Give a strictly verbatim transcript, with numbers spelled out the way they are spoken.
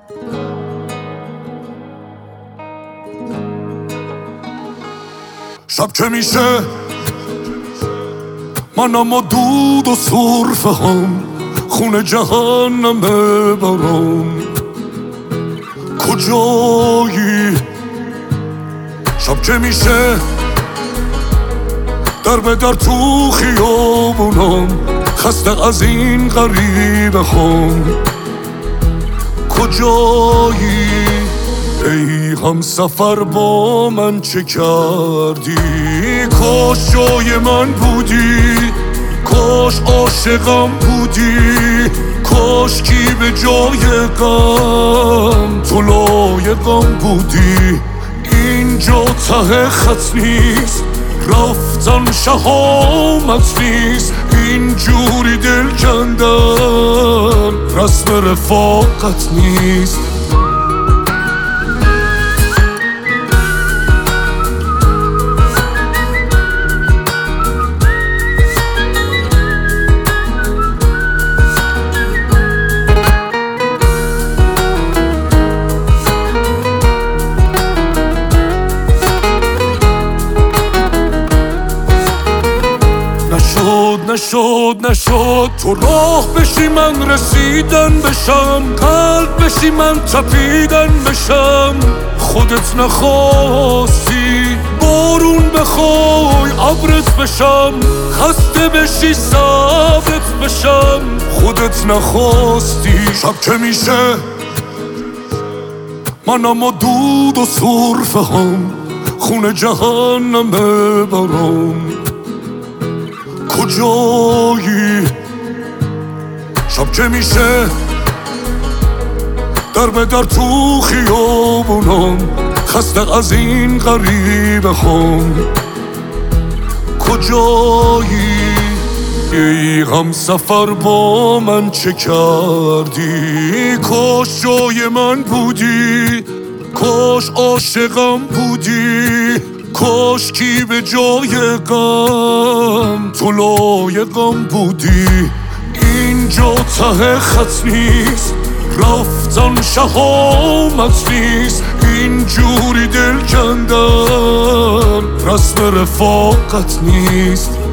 شب که میشه منم و دود و سرفه هم خونه جهنم ببرم کجایی؟ شب که میشه در به در تو خیابونم خسته از این غریبه هم کجایی؟ ای هم سفر با من چه کردی؟ کاش جای من بودی، کاش عاشقم بودی، کاش کی به جای غم تو لایقم بودی. اینجا ته خط نیست، رفتن شهامت نیست، اینجوری دل کندن رسم رفاقت نیست. نشد نشد نشد تو راه بشی من رسیدن بشم، قلب بشی من تپیدن بشم. خودت نخواستی بارون بخوای ابرت بشم، خسته بشی صبرت بشم. خودت نخواستی شب که میشه منم و دود و سرفه هم خونه جهنم ببرم کجایی؟ شب که میشه در به در تو خیابونم خسته از این غریبه هم کجایی؟ ای هم سفر با من چه کردی؟ کاش جای من بودی، کاش عاشقم بودی، کاش کی به جای غم تو لایقم بودی. اینجا ته خط نیست، رفتن شهامت نیست، اینجوری دل کندن رسم رفاقت نیست.